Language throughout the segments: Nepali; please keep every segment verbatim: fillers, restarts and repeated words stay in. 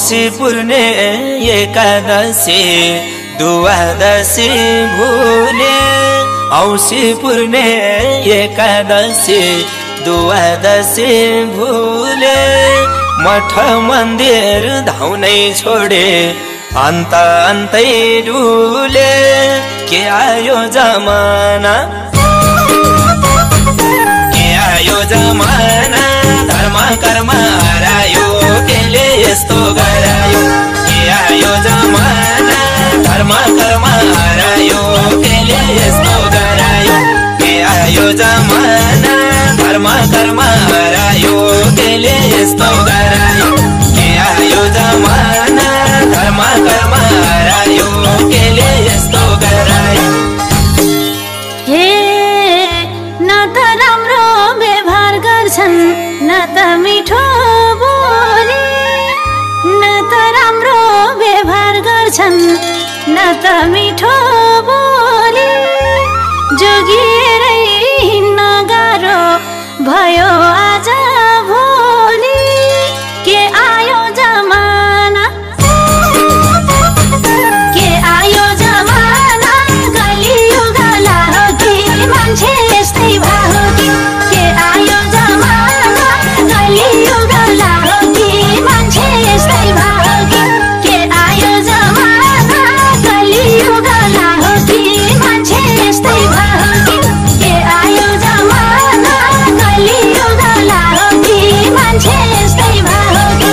औसी पूर्णे एकादशी द्वादशी भूले औसी पूर्णे एकादशी द्वादशी भूले मठ मन्दिर धाउनै छोडे अन्त अन्तै डुले के आयो जमाना के आयो जमाना धर्म कर्म हरायो केले यस्तो गरायो के आयो जमाना धर्म कर्म हरायो केले यस्तो गरायो के आयो जमाना धर्म कर्म हरायो केले यस्तो गरायो के आयो जमाना धर्म कर्म हरायो केले यस्तो गरायो हे न त राम्रो व्यवहार गर्छन् न त मिठो बोली न त राम्रो व्यवहार गर्छन् न त मिठो बोली जोगिएरै हिँड्न गाह्रो भयो आज भोलि के आयो जमाना के आयो जमाना कलियुग हो कि मान्छे यस्तै भयो कि के आयो जमाना कलियुग हो कि मान्छे यस्तै भयो कि के आयो जमाना कलियुग हो कि मान्छे यस्तै भयो कि के आयो जमाना कलियुग हो कि मान्छे यस्तै भयो कि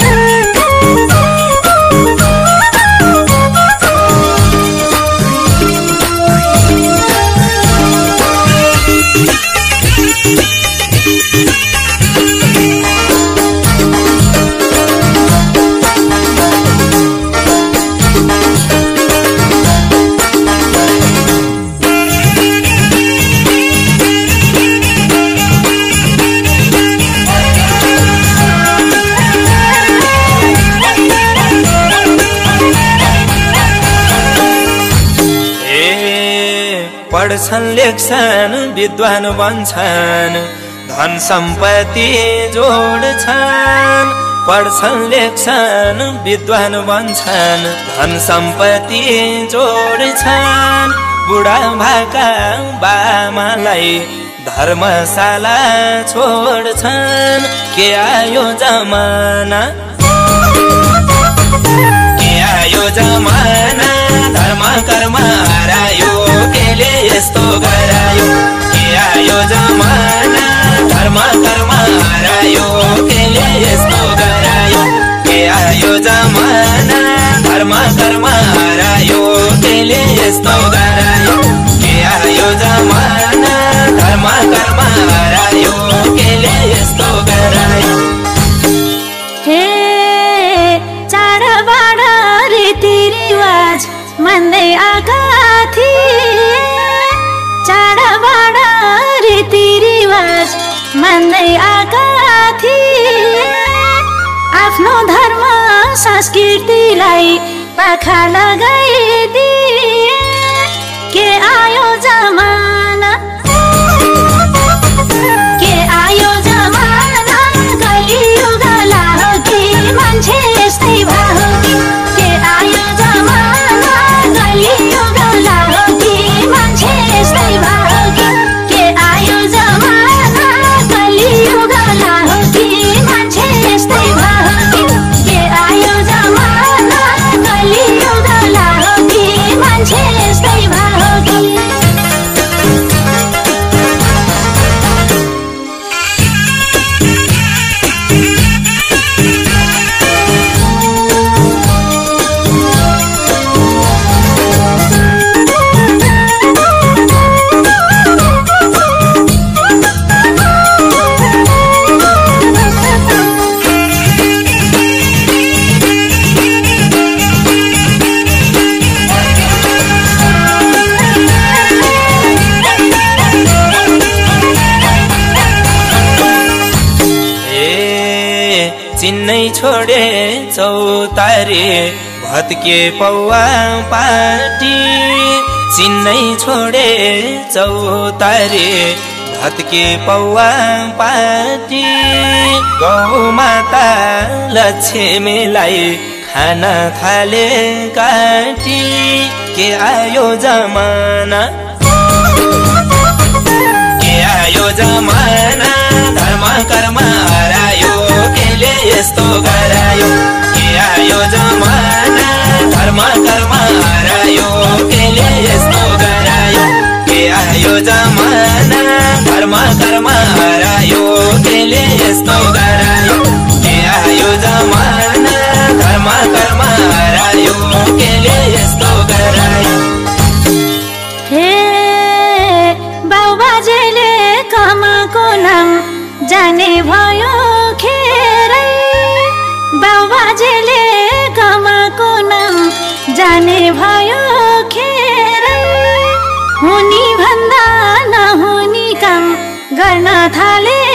पढ्छन् लेख्छन् विद्वान बन्छन् धन सम्पत्ति जोड्छन् पढ्छन् लेख्छन् विद्वान बन्छन् धन सम्पत्ति जोड्छन् बुढा भएका बामालाई धर्मशाला छोड्छन् के आयो जमाना के आयो जमाना धर्म कर्म हरायो केले यस्तो गरायो के आयो जमाना धर्म कर्म हरायो केले यस्तो गरायो के आयो जमाना धर्म कर्म हरायो केले यस्तो गरायो के आयो जमाना धर्म कर्म हरायो केले यस्तो गरायो हे चाडबाड रीतिरिवाज मान्दै आएका थिए चाडबाड रीतिरिवाज मान्दै आएका थिए आफ्नो धर्म संस्कृतिलाई पाखा लगाइदिए के आयो जमाना के आयो जमाना कलियुग हो कि मान्छे यस्तै भयो कि के आयो जमाना कलियुग हो कि मान्छे यस्तै भयो कि के आयो जमाना कलियुग हो कि मान्छे यस्तै भयो कि के आयो जमाना कलियुग हो कि मान्छे यस्तै भयो कि चिन्नै छोडे चौतारे भत्के पौवा पाटी चिन्नै छोडे चौतारे भत्के पौवा पाटी गौ माता लक्ष्मीलाई खान थाले काटी के आयो जमाना के आयो जमाना धर्म कर्म हरायो केले यस्तो गरायो के आयो जमाना धर्म कर्म हरायो केले यस्तो गरायो के आयो जमाना धर्म कर्म हरायो केले यस्तो गरायो के आयो जमाना धर्म कर्म हरायो केले यस्तो गरायो हे बाबुबाजेले कमाको नाम जाने भयो खेरै बाबुबाजेले कमाको नाम जाने भयो खेरै हुनी भन्दा नहुनी काम गर्न थाले